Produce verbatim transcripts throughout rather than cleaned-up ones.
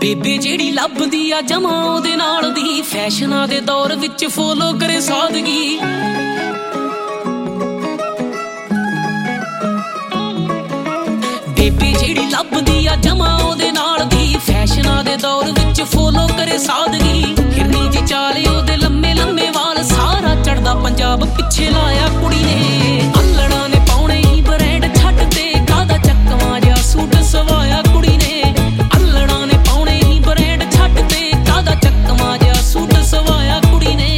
ਬੇਬੇ ਜਿਹੜੀ ਲੱਭਦੀ ਆ ਜਮਾਂ ਉਹਦੇ ਨਾਲ ਦੀ, ਫੈਸ਼ਨਾਂ ਦੇ ਦੌਰ ਵਿੱਚ ਫੋਲੋ ਕਰੇ ਸਾਦਗੀ। ਬੇਬੇ ਜਿਹੜੀ ਲੱਭਦੀ ਆ ਜਮਾਂ ਉਹਦੇ ਨਾਲ ਦੀ, ਫੈਸ਼ਨਾਂ ਦੇ ਦੌਰ ਵਿੱਚ ਫੋਲੋ ਕਰੇ ਸਾਦਗੀ। ਹਿਰਨੀ ਜੀ ਚਾਲੇ ਉਹਦੇ ਲੰਮੇ ਲੰਮੇ ਵਾਲ, ਸਾਰਾ ਚੜਦਾ ਪੰਜਾਬ ਪਿੱਛੇ ਲਾਇਆ ਕੁੜੀ ਨੇ। ਅੱਲੜਾਂ ਨੇ ਪਾਉਣੇ ਹੀ ਬ੍ਰੈਂਡ ਛੱਡ ਤੇ, ਕਾਹਦਾ ਚੱਕਵਾਂ ਜਿਹਾ ਸੂਟ ਸਵਾਇਆ ਕੁੜੀ ਨੇ। ਅੱਲੜਾਂ ਨੇ ਪਾਉਣੇ ਹੀ ਬ੍ਰੈਂਡ ਛੱਡ ਤੇ, ਕਾਹਦਾ ਚੱਕਵਾਂ ਜਿਹਾ ਸੂਟ ਸਵਾਇਆ ਕੁੜੀ ਨੇ।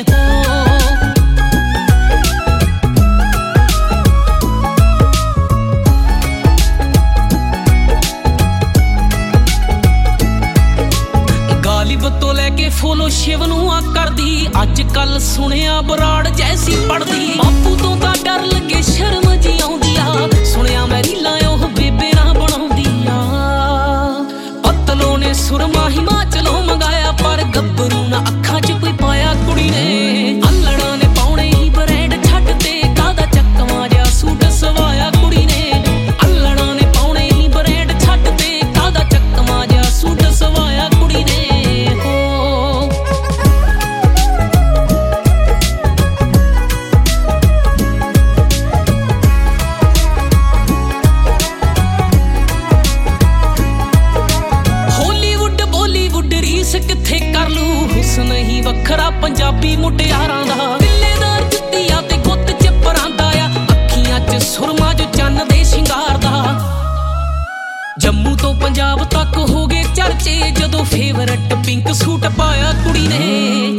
ਗਾਲਿਬ ਤੋਂ ਲੈ ਕੇ ਫੋਲੋ ਸ਼ਿਵ ਨੂੰ ਆ ਕਰਦੀ, ਅੱਜ ਕੱਲ ਸੁਣਿਆ ਬਰਾੜ ਜੈਸੀ ਪੜਦੀ। ਬਾਪੂ ਤੋਂ ਤਾਂ ਡਰ ਲੱਗੇ ਸ਼ਰਮ ਜੀ ਆਉਂਦੀ ਆ, ਸੁਣਿਆ ਮੈਂ ਰੀਲਾਂ ਉਹ ਬੇਬੇ ਨਾ ਬਣਾਉਂਦੀ ਆ। ਪਤਲੋ ਨੇ ਸੁਰਮਾ ਹਿਮਾਚਲੋਂ ਮੰਗਾਇਆ, ਪਰ ਗੱਭਰੂ ਨਾ ਅੱਖਾਂ 'ਚ ਕੋਈ ਪਾਇਆ ਕੁੜੀ ਨੇ। ਅੱਲੜਾਂ ਨੇ ਪਾਉਣੇ ਹੀ ਬ੍ਰੈਂਡ ਛੱਡ ਤੇ, ਕਾਹਦਾ ਚੱਕਵਾਂ ਜਿਹਾ ਸੂਟ ਸਵਾਇਆ ਕੁੜੀ ਨੇ। ਅੱਲੜਾਂ ਨੇ ਪਾਉਣੇ ਹੀ ਬ੍ਰੈਂਡ ਛੱਡ ਤੇ, ਕਾਹਦਾ ਚੱਕਵਾਂ ਜਿਹਾ ਸੂਟ ਸਵਾਇਆ ਕੁੜੀ ਨੇ। ਕਿੱਥੇ ਕਰ ਲੂ ਹੁਸਨ ਹੀ ਵੱਖਰਾ ਪੰਜਾਬੀ ਮੁਟਿਆਰਾਂ ਦਾ। ਬਿੱਲੇਦਾਰ ਜੁੱਤੀਆਂ ਤੇ ਗੁੱਤ ਚ ਪਰਾਂਦਾ ਆ, ਅੱਖੀਆਂ ਚ ਸੁਰਮਾ ਜੋ ਚੰਨ ਦੇ ਸ਼ਿੰਗਾਰ ਦਾ। ਜੰਮੂ ਤੋਂ ਪੰਜਾਬ ਤੱਕ ਹੋ ਗਏ ਚਰਚੇ, ਜਦੋਂ ਫੇਵਰਟ ਪਿੰਕ ਸੂਟ ਪਾਇਆ ਕੁੜੀ ਨੇ।